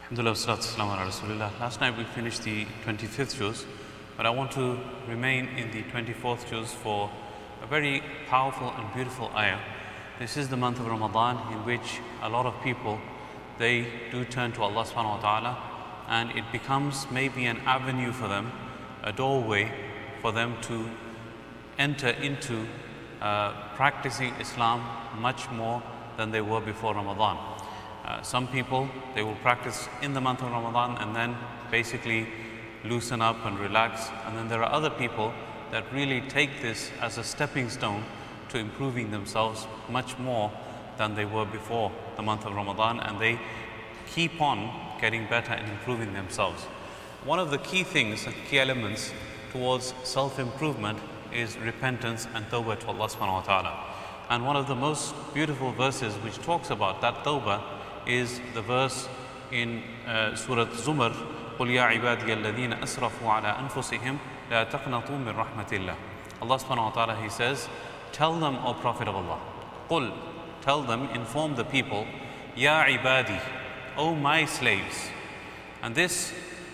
Alhamdulillah, wassalatu wassalamu ala Rasulillah. Last night we finished the 25th juz, but I want to remain in the 24th juz for a very powerful and beautiful ayah. This is the month of Ramadan in which a lot of people, they do turn to Allah subhanahu wa ta'ala, and it becomes maybe an avenue for them, a doorway for them to enter into practicing Islam much more than they were before Ramadan. Some people, they will practice in the month of Ramadan and then basically loosen up and relax. And then there are other people that really take this as a stepping stone to improving themselves much more than they were before the month of Ramadan, and they keep on getting better and improving themselves. One of the key things and key elements towards self-improvement is repentance and tawbah to Allah subhanahu wa ta'ala. And one of the most beautiful verses which talks about that tawbah is the verse in Surah Zumar, قُلْ يَا عِبَادِيَ الَّذِينَ أَسْرَفُوا عَلَىٰ أَنفُسِهِمْ لَا تَقْنَطُوا مِنْ رَحْمَةِ اللَّهِ. Allah subhanahu wa ta'ala, He says, tell them, O Prophet of Allah, قُل, tell them, inform the people, يَا عِبَادِي, O my slaves. And this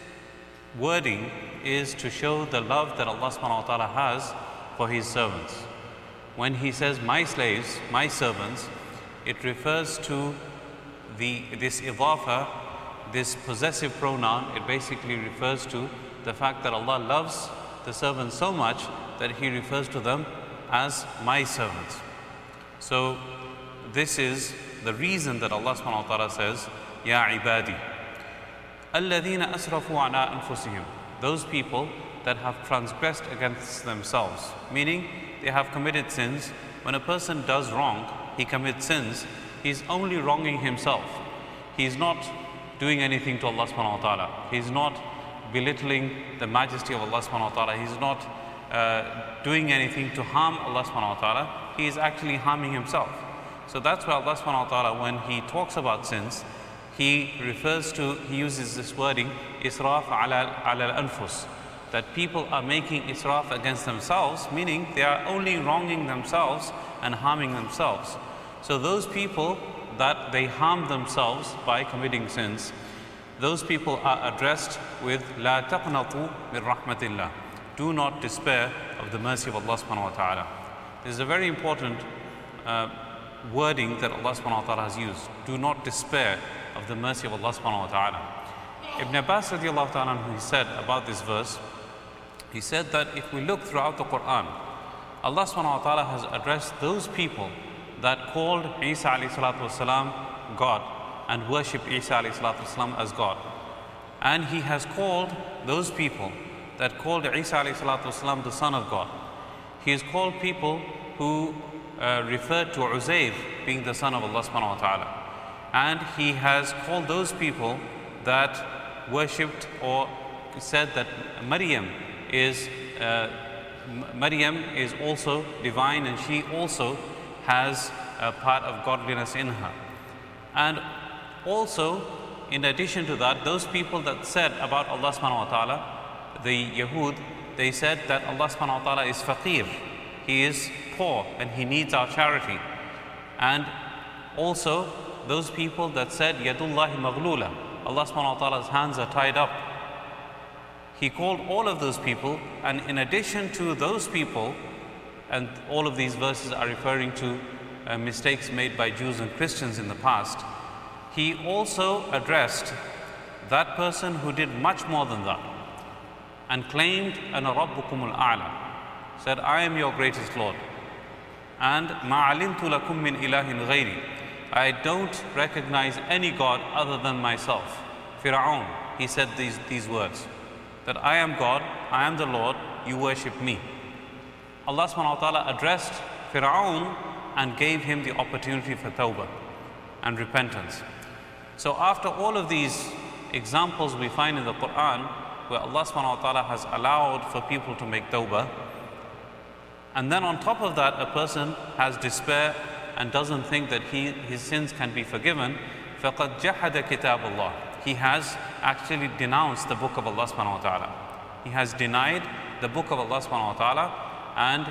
wording is to show the love that Allah subhanahu wa ta'ala has for His servants. When He says, my slaves, my servants, it refers to this idafa, this possessive pronoun. It basically refers to the fact that Allah loves the servants so much that He refers to them as my servants. So this is the reason that Allah subhanahu wa ta'ala says, Ya ibadi, alladhina asrafu ala anfusihim, those people that have transgressed against themselves, meaning they have committed sins. When a person does wrong, he commits sins, he's only wronging himself. He's not doing anything to Allah subhanahu wa ta'ala. He's not belittling the majesty of Allah subhanahu wa ta'ala. He's not doing anything to harm Allah subhanahu wa ta'ala. He is actually harming himself. So that's why Allah subhanahu wa ta'ala, when He talks about sins, He uses this wording, israf ala al-anfus, that people are making israf against themselves, meaning they are only wronging themselves and harming themselves. So those people that they harm themselves by committing sins, those people are addressed with la taqnatu min rahmatillah. Do not despair of the mercy of Allah subhanahu wa ta'ala. This is a very important wording that Allah subhanahu wa ta'ala has used. Do not despair of the mercy of Allah subhanahu wa ta'ala. Ibn Abbas radiallahu ta'ala, who he said about this verse, he said that if we look throughout the Quran, Allah subhanahu wa ta'ala has addressed those people that called Isa alayhi salatu wasalam God and worshipped Isa alayhi salatu wasalam as God. And He has called those people that called Isa alayhi salatu wasalam the Son of God. He has called people who referred to Uzair being the son of Allah subhanahu wa ta'ala. And He has called those people that worshipped or said that Maryam is also divine, and she also has a part of godliness in her. And also, in addition to that, those people that said about Allah subhanahu wa ta'ala, the Yahud, they said that Allah subhanahu wa ta'ala is faqir, He is poor and He needs our charity. And also those people that said yadullahi maghlula, Allah subhanahu wa ta'ala's hands are tied up. He called all of those people, and in addition to those people, and all of these verses are referring to mistakes made by Jews and Christians in the past, He also addressed that person who did much more than that and claimed ana rabbukumul a'la, said, I am your greatest Lord, and ma alimtu lakum min ilahin ghayri, I don't recognize any God other than myself. Fir'aun, he said these words, that I am God, I am the Lord, you worship me. Allah subhanahu wa ta'ala addressed Fir'aun and gave him the opportunity for tawbah and repentance. So after all of these examples we find in the Quran where Allah subhanahu wa ta'ala has allowed for people to make tawbah, and then on top of that a person has despair and doesn't think that his sins can be forgiven, فَقَدْ جَحَدَ كِتَابَ اللَّهِ, he has actually denounced the book of Allah subhanahu wa ta'ala. He has denied the book of Allah subhanahu wa ta'ala, and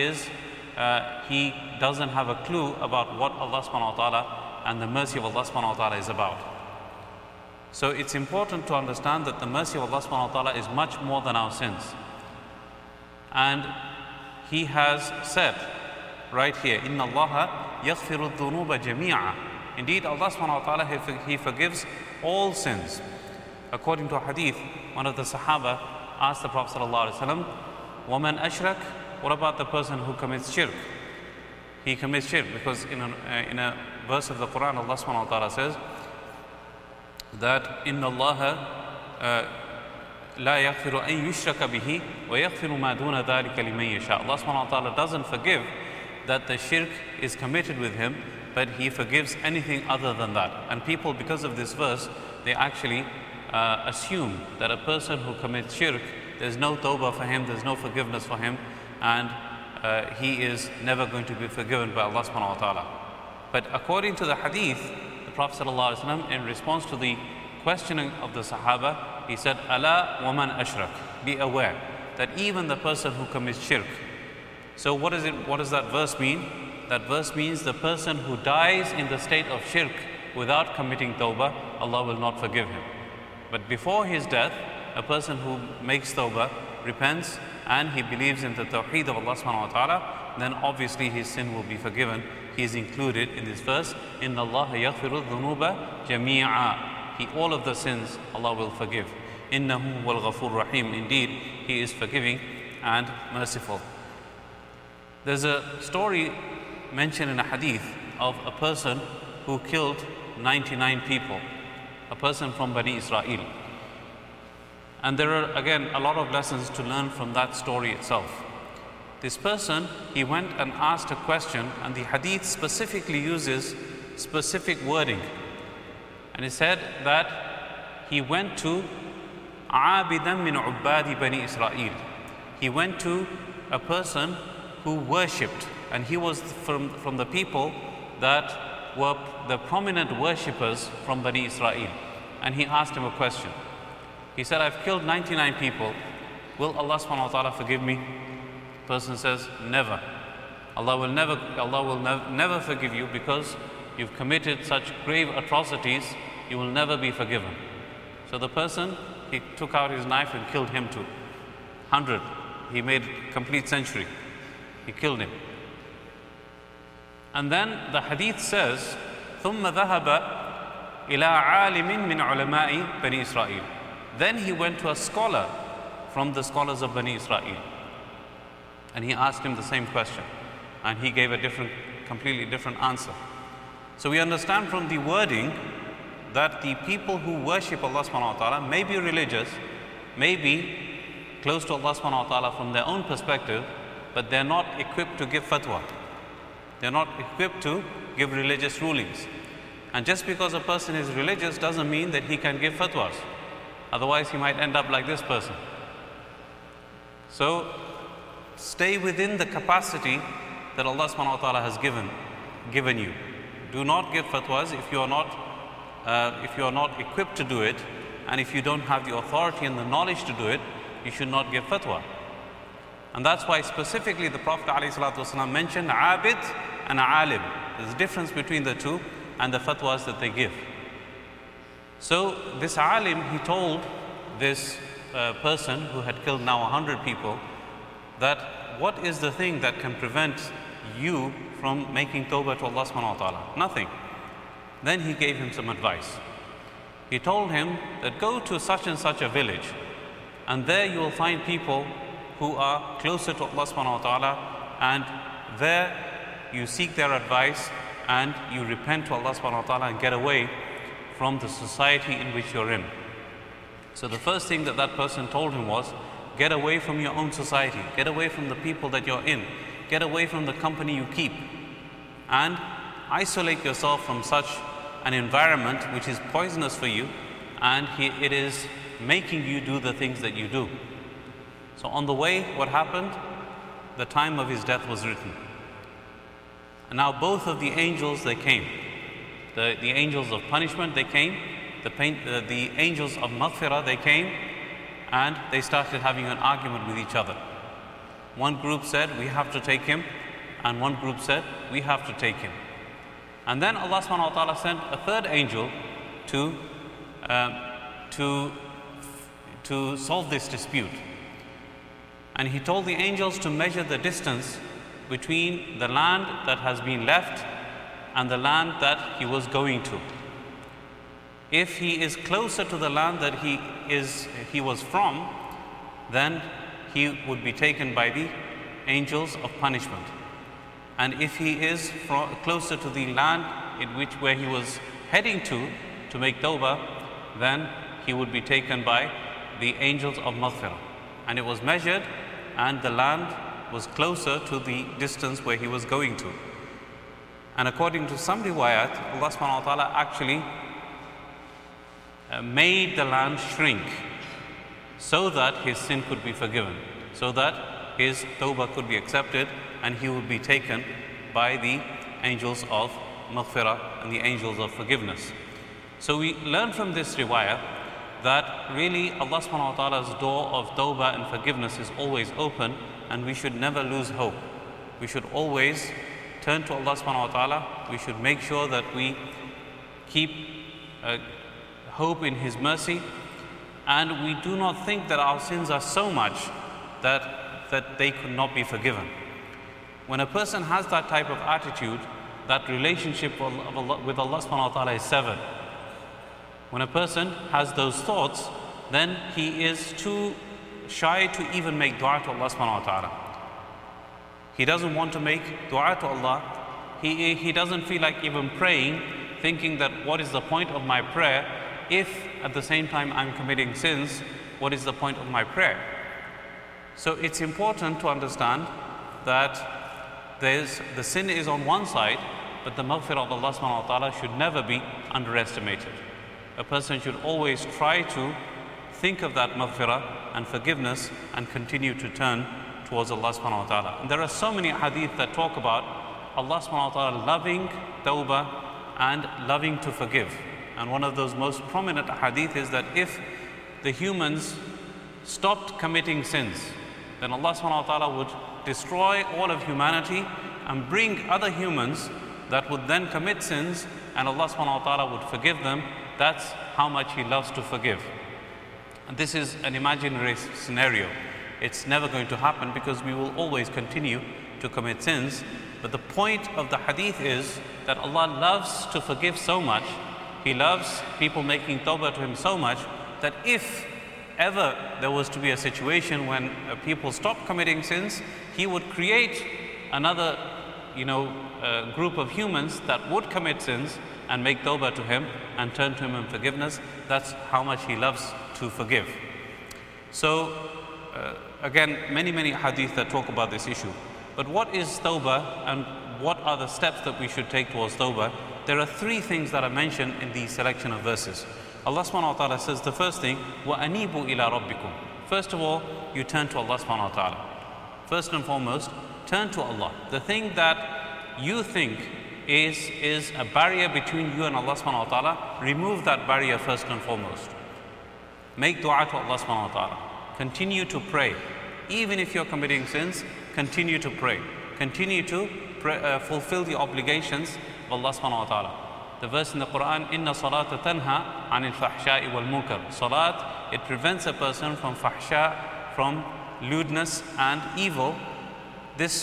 he doesn't have a clue about what Allah subhanahu wa ta'ala and the mercy of Allah subhanahu wa ta'ala is about. So it's important to understand that the mercy of Allah subhanahu wa ta'ala is much more than our sins. And He has said right here, Inna Allaha yaghfiru dhunuba jami'a. Indeed, Allah subhanahu wa ta'ala, He forgives all sins. According to a hadith, one of the Sahaba asked the Prophet sallallahu alaihi wasallam, وَمَنْ أَشْرَكَ? What about the person who commits shirk? He commits shirk because in a verse of the Quran, Allah subhanahu wa ta'ala says that إِنَّ اللَّهَ لَا يَغْفِرُ أَن يُشْرَكَ بِهِ وَيَغْفِرُ مَا دُونَ ذَلِكَ لِمَن يَشَاءُ. Allah subhanahu wa ta'ala doesn't forgive that the shirk is committed with Him, but He forgives anything other than that. And people, because of this verse, they actually assume that a person who commits shirk, there's no tawbah for him, there's no forgiveness for him, and he is never going to be forgiven by Allah subhanahu wa ta'ala. But according to the hadith, the Prophet sallallahu alaihi wasallam, in response to the questioning of the Sahaba, he said, Ala waman ashrak. Be aware that even the person who commits shirk. So what does that verse mean? That verse means the person who dies in the state of shirk without committing tawbah, Allah will not forgive him. But before his death, a person who makes tawbah, repents, and he believes in the tawheed of Allah subhanahu wa ta'ala, then obviously his sin will be forgiven. He is included in this verse, Inna Allah yaghfiru dhunuba jami'a. All of the sins Allah will forgive. Innahu wal ghafur rahim. Indeed, He is forgiving and merciful. There's a story mentioned in a hadith of a person who killed 99 people, a person from Bani Israel. And there are again a lot of lessons to learn from that story itself. This person, he went and asked a question, and the hadith specifically uses specific wording. And he said that he went to عَابِدًا مِنْ عُبَّادِ Bani Israel. He went to a person who worshipped, and he was from the people that were the prominent worshippers from Bani Israel. And he asked him a question. He said, I've killed 99 people. Will Allah subhanahu wa ta'ala forgive me? The person says, never. Allah will never forgive you because you've committed such grave atrocities, you will never be forgiven. So the person, he took out his knife and killed him too. 100. He made a complete century. He killed him. And then the hadith says, ثُمَّ ذَهَبَ إِلَىٰ عَالِمٍ مِّنْ عُلَمَاءِ بَنِي إِسْرَائِيلِ. Then he went to a scholar from the scholars of Bani Israel. And he asked him the same question. And he gave a completely different answer. So we understand from the wording that the people who worship Allah subhanahu wa ta'ala may be religious, may be close to Allah subhanahu wa ta'ala from their own perspective, but they're not equipped to give fatwa. They're not equipped to give religious rulings. And just because a person is religious doesn't mean that he can give fatwas. Otherwise he might end up like this person. So stay within the capacity that Allah subhanahu wa ta'ala has given you. Do not give fatwas if you are not equipped to do it, and if you don't have the authority and the knowledge to do it, you should not give fatwa. And that's why specifically the Prophet ﷺ mentioned abid and alim. There's a difference between the two and the fatwas that they give. So this alim, he told this person who had killed now 100 people that what is the thing that can prevent you from making tawbah to Allah subhanahu wa ta'ala? Nothing. Then he gave him some advice. He told him that go to such and such a village, and there you will find people who are closer to Allah subhanahu wa ta'ala, and there you seek their advice and you repent to Allah subhanahu wa ta'ala and get away from the society in which you're in. So the first thing that person told him was, get away from your own society, get away from the people that you're in, get away from the company you keep, and isolate yourself from such an environment which is poisonous for you, and it is making you do the things that you do. So on the way, what happened? The time of his death was written. And now both of the angels, they came. The angels of punishment, they came. The angels of maghfirah, they came. And they started having an argument with each other. One group said, we have to take him. And one group said, we have to take him. And then Allah subhanahu wa ta'ala sent a third angel to to solve this dispute. And he told the angels to measure the distance between the land that has been left and the land that he was going to. If he is closer to the land that he was from, then he would be taken by the angels of punishment. And if he is closer to the land where he was heading to make tawbah, then he would be taken by the angels of maghfirah. And it was measured, and the land was closer to the distance where he was going to. And according to some riwayat, Allah subhanahu wa ta'ala actually made the land shrink so that his sin could be forgiven, so that his tawbah could be accepted, and he would be taken by the angels of maghfirah and the angels of forgiveness. So we learn from this riwayah that really Allah subhanahu wa ta'ala's door of tawbah and forgiveness is always open, and we should never lose hope. We should always turn to Allah subhanahu wa ta'ala. We should make sure that we keep hope in His mercy, and we do not think that our sins are so much that they could not be forgiven. When a person has that type of attitude, that relationship with Allah subhanahu wa ta'ala is severed. When a person has those thoughts, then he is too shy to even make dua to Allah subhanahu wa ta'ala. He doesn't want to make dua to Allah. He doesn't feel like even praying, thinking that what is the point of my prayer if at the same time I'm committing sins? What is the point of my prayer? So it's important to understand that the sin is on one side, but the maghfirah of Allah subhanahu wa ta'ala should never be underestimated. A person should always try to think of that maghfirah and forgiveness and continue to turn towards Allah subhanahu wa ta'ala. And there are so many hadith that talk about Allah subhanahu wa ta'ala loving tawbah and loving to forgive. And one of those most prominent hadith is that if the humans stopped committing sins, then Allah subhanahu wa ta'ala would destroy all of humanity and bring other humans that would then commit sins, and Allah subhanahu wa ta'ala would forgive them. That's how much He loves to forgive. And this is an imaginary scenario. It's never going to happen because we will always continue to commit sins. But the point of the hadith is that Allah loves to forgive so much. He loves people making tawbah to Him so much that if ever there was to be a situation when people stop committing sins, He would create another group of humans that would commit sins and make tawbah to Him and turn to Him in forgiveness. That's how much He loves to forgive. So again, many hadith that talk about this issue. But what is tawbah and what are the steps that we should take towards tawbah? There are three things that are mentioned in the selection of verses. Allah subhanahu wa ta'ala says the first thing, وَأَنِيبُوا إِلَىٰ رَبِّكُمْ. First of all, you turn to Allah subhanahu wa ta'ala. First and foremost, turn to Allah. The thing that you think is a barrier between you and Allah subhanahu wa ta'ala, remove that barrier first and foremost. Make dua to Allah subhanahu wa ta'ala. Continue to pray. Even if you're committing sins, continue to pray. Continue to fulfill the obligations of Allah subhanahu wa ta'ala. The verse in the Quran, Inna salata tanha anil fahsha'i wal munkar. Salat, it prevents a person from fahsha, from lewdness and evil. This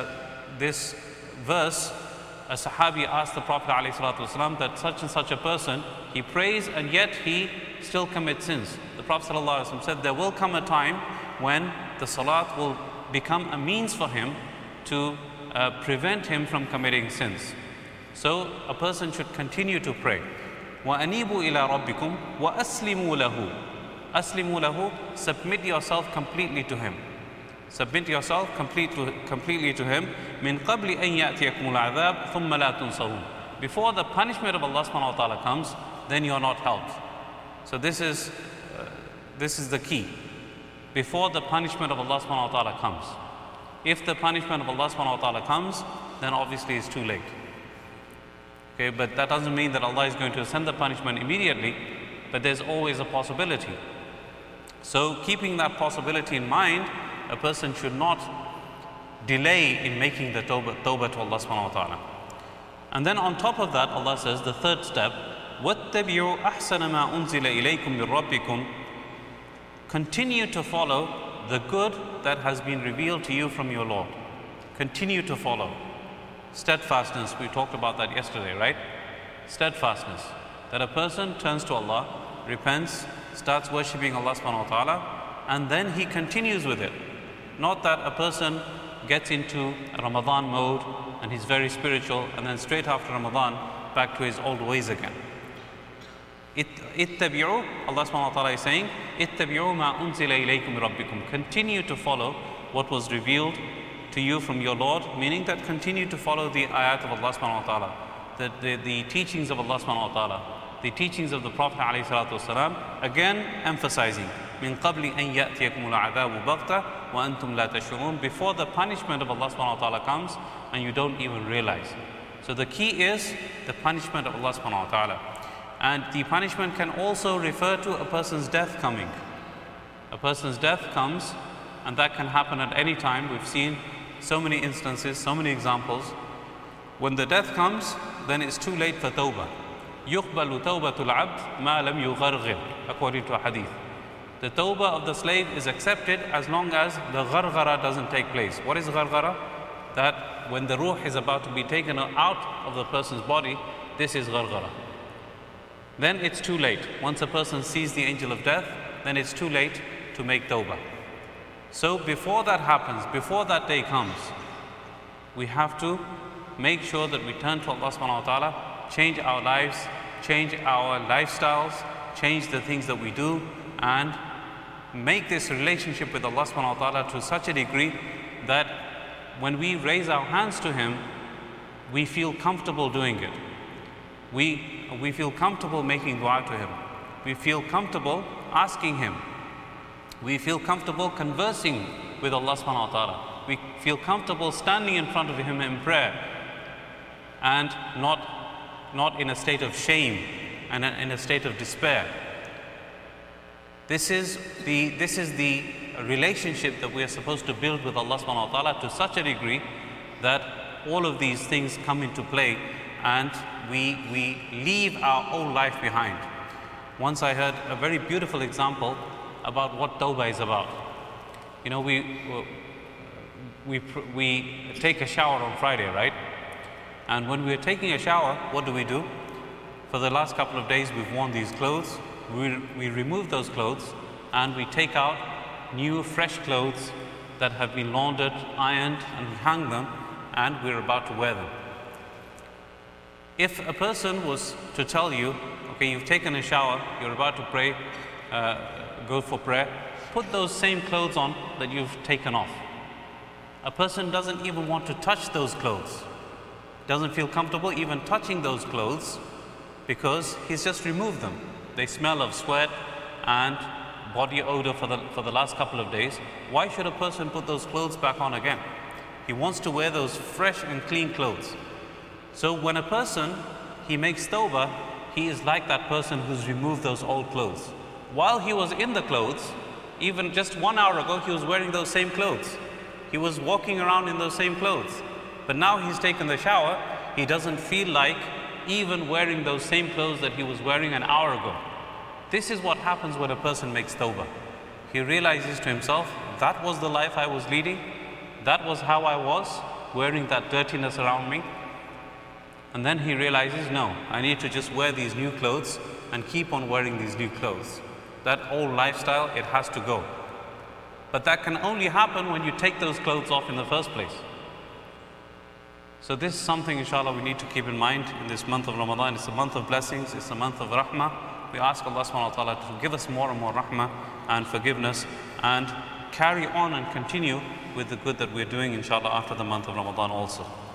verse, a Sahabi asked the Prophet ﷺ that such and such a person, he prays and yet he still commits sins. The Prophet ﷺ said there will come a time when the salat will become a means for him to prevent him from committing sins. So a person should continue to pray. وَأَنِيبُوا إِلَىٰ رَبِّكُمْ وَأَسْلِمُوا لَهُ. أَسْلِمُوا لَهُ, submit yourself completely to Him. Submit yourself completely to Him. مِنْ قَبْلِ أَنْ يَأْتِيَكُمُ الْعَذَابُ ثُمَّ لَا تُنْصَرُونَ. Before the punishment of Allah subhanahu wa ta'ala comes, then you are not helped. So this is the key. Before the punishment of Allah subhanahu wa ta'ala comes. If the punishment of Allah subhanahu wa ta'ala comes, then obviously it's too late. Okay, but that doesn't mean that Allah is going to send the punishment immediately, but there's always a possibility. So keeping that possibility in mind, a person should not delay in making the tawbah to Allah subhanahu wa ta'ala. And then on top of that, Allah says the third step, وَاتَّبِعُوا أَحْسَنَ مَا أُنزِلَ إِلَيْكُمْ مِنْ رَبِّكُمْ. Continue to follow the good that has been revealed to you from your Lord. Continue to follow. Steadfastness, we talked about that yesterday, right? Steadfastness. That a person turns to Allah, repents, starts worshipping Allah subhanahu wa ta'ala, and then he continues with it. Not that a person gets into Ramadan mode and he's very spiritual and then straight after Ramadan back to his old ways again. Ittabi'u, Allah subhanahu wa ta'ala is saying, Ittabi'u ma unzila ilaykum rabbikum. Continue to follow what was revealed to you from your Lord, meaning that continue to follow the ayat of Allah subhanahu wa ta'ala, the teachings of Allah subhanahu wa ta'ala, the teachings of the Prophet alayhi salatu wasalam, again emphasizing, min qabli an ya'tiyakum al-'adhabu baghta wa antum la tash'urun, before the punishment of Allah subhanahu wa ta'ala comes and you don't even realize. So the key is the punishment of Allah subhanahu wa ta'ala. And the punishment can also refer to a person's death coming. A person's death comes, and that can happen at any time. We've seen so many instances, so many examples. When the death comes, then it's too late for tawbah. يُقْبَلُ تَوْبَةُ الْعَبْدِ مَا لَمْ يُغَرْغِرْ, according to a hadith. The tawbah of the slave is accepted as long as the gharghara doesn't take place. What is gharghara? That when the ruh is about to be taken out of the person's body, this is gharghara. Then it's too late. Once a person sees the angel of death, then it's too late to make tawbah. So before that happens, before that day comes, we have to make sure that we turn to Allah subhanahu wa ta'ala, change our lives, change our lifestyles, change the things that we do, and make this relationship with Allah subhanahu wa ta'ala to such a degree that when we raise our hands to Him, we feel comfortable doing it. We feel comfortable making dua to Him. We feel comfortable asking Him. We feel comfortable conversing with Allah subhanahu wa ta'ala. We feel comfortable standing in front of Him in prayer, and not in a state of shame and in a state of despair. This is the relationship that we are supposed to build with Allah subhanahu wa ta'ala to such a degree that all of these things come into play and we leave our old life behind. Once I heard a very beautiful example about what tawbah is about. You know, we take a shower on Friday, right? And when we're taking a shower, what do? For the last couple of days, we've worn these clothes. We remove those clothes and we take out new, fresh clothes that have been laundered, ironed, and we hang them, and we're about to wear them. If a person was to tell you, okay, you've taken a shower, you're about to pray, go for prayer, put those same clothes on that you've taken off. A person doesn't even want to touch those clothes, doesn't feel comfortable even touching those clothes because he's just removed them. They smell of sweat and body odor for the last couple of days. Why should a person put those clothes back on again? He wants to wear those fresh and clean clothes. So when a person, he makes tawbah, he is like that person who's removed those old clothes. While he was in the clothes, even just 1 hour ago, he was wearing those same clothes. He was walking around in those same clothes. But now he's taken the shower, he doesn't feel like even wearing those same clothes that he was wearing an hour ago. This is what happens when a person makes tawbah. He realizes to himself, that was the life I was leading, that was how I was, wearing that dirtiness around me. And then he realizes, no, I need to just wear these new clothes and keep on wearing these new clothes. That old lifestyle, it has to go. But that can only happen when you take those clothes off in the first place. So this is something, inshallah, we need to keep in mind in this month of Ramadan. It's a month of blessings, it's a month of rahmah. We ask Allah subhanahu wa ta'ala to give us more and more rahmah and forgiveness and carry on and continue with the good that we're doing, inshallah, after the month of Ramadan also.